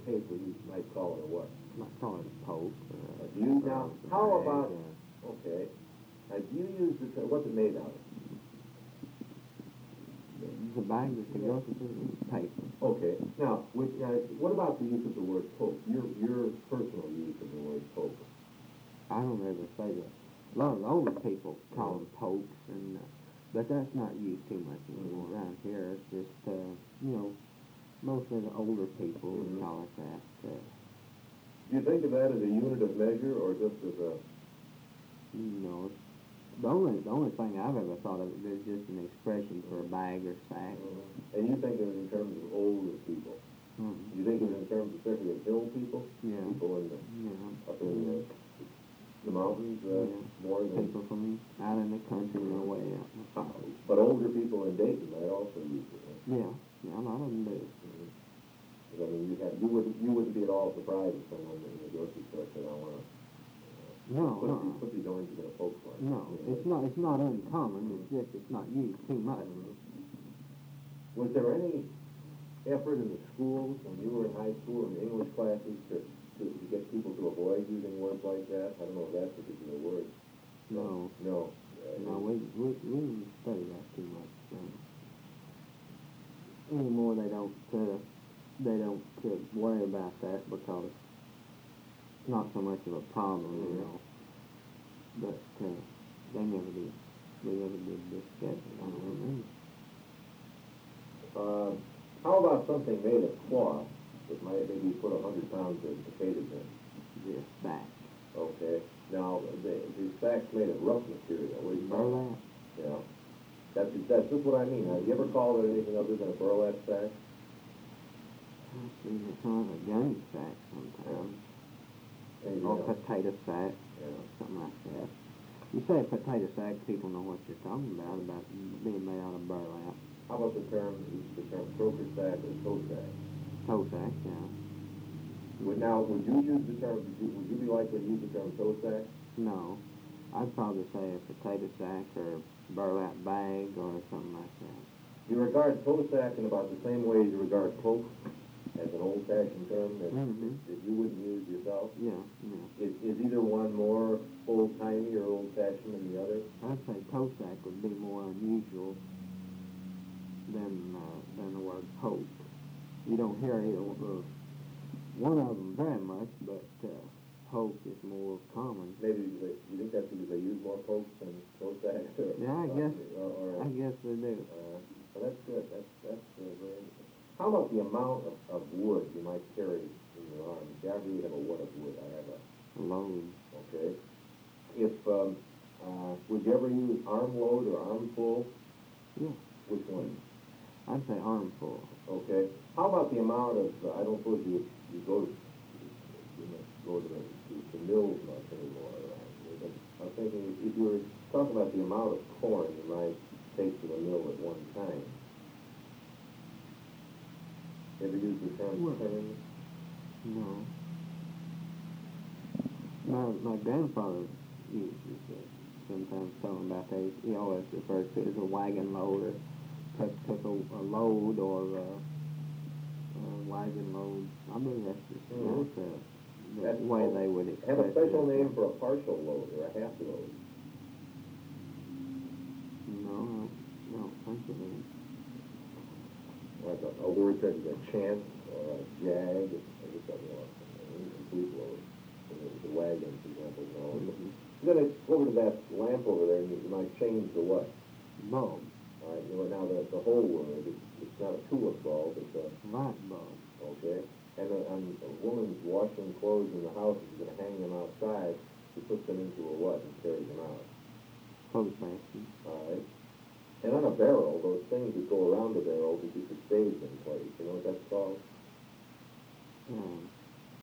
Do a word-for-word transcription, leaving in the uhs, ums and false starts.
paper, you might call it a what? Might call it a poke. Uh, do you, now, how about, okay, now do you use the, what's it made out of? The bag that you go to paper. Okay. Now, with, uh, what about the use of the word poke? Your your personal use of the word poke? I don't ever say that. A lot of the older people call them pokes, and uh, but that's not used too much anymore mm-hmm. around here. It's just, uh, you know, mostly the older people mm-hmm. would call it that. Uh, Do you think of that as a unit of measure, or just as a? You know, the only the only thing I've ever thought of it is just an expression for a bag or sack. Mm-hmm. And you think of it in terms of older people. Mm-hmm. You think of it in terms, especially of hill people. Yeah. People in the yeah. up in the. The mountains, uh, yeah. more than... People from out in the country or way out. Uh, but older people in Dayton might also use it. Right? Yeah, yeah, a lot of them do. Mm-hmm. I mean, you, have, you, wouldn't, you wouldn't be at all surprised if someone in the grocery store said, I want to uh, no, put, no. these, put these oranges in a poke line. No, you know? it's not It's not uncommon, it's just it's not used too much. Mm-hmm. Was there any effort in the schools, when you were in high school, in the English classes, to To, to get people to avoid using words like that? I don't know if that's a particular word. No. No. Uh, no, we, we, we didn't study that too much. Um, anymore, they don't, uh, they don't uh, worry about that because it's not so much of a problem, mm-hmm. you know. But uh, they never did. They never did discuss it. I don't remember. Uh, how about something made of cloth? It might maybe put a hundred pounds of potatoes in. Yes, sack. Okay. Now the the sack's made of rough material. What do you call burlap? it? Yeah. That's that's just what I mean. Have you ever called it anything other than a burlap sack? I've seen it called a gunny sack sometimes. Yeah. Or potato sack. Yeah. Something like that. You say a potato sack, people know what you're talking about, about being made out of burlap. How about the term the term croaker sack or toe sack? Toe sack, yeah. Would now, would you use the term, would you, would you be likely to use the term toe sack? No. I'd probably say a potato sack or a burlap bag or something like that. You regard toe sack in about the same way you regard poke as an old-fashioned term that, mm-hmm. that you wouldn't use yourself? Yeah, yeah. Is, is either one more old-timey or old-fashioned than the other? I'd say toe sack would be more unusual than, uh, than the word poke. You don't hear either uh, one of them very much, but uh, poke is more common. Maybe they, you think that's because they use more pokes than toe sacks? Or, yeah, I guess. Or, or, I guess they do. Uh, well, that's good. That's that's uh, very interesting. How about the amount of, of wood you might carry in your arm? Gabby, you have a what of wood? I have a, a load. Okay. If um, uh, would you ever use arm load or armful? Yeah. Which one? I'd say armful. Okay. How about the amount of, uh, I don't suppose you, you go to, you know, go to the, to the mills much anymore. Right? I'm thinking if you were talking about the amount of corn you might take to the mill at one time. Ever use the term well, corn? No. My, my grandfather used to sometimes talking about that. He always referred to it as a wagon load or took, took a, a load or uh, a wagon load. I believe that's just mm-hmm. that's, uh, the that's way they would express have a special it. name for a partial load or a half load. No, I don't think it is. Like a, a word such as a chance or a jag, I guess that's an incomplete load. The, the wagon, for example, you know. Mm-hmm. Then I go over to that lamp over there, and you, you might change the what? Bulb. All right, you know, now the, the whole word, it's, it's not a tulip bulb, it's a... Light bulb. Okay. And a, and a woman's washing clothes in the house, she's going to hang them outside, she puts them into a what and carries them out? Clothes basket. All right. And on a barrel, those things that go around the barrel to keep the staves in place, you know what that's called? Um,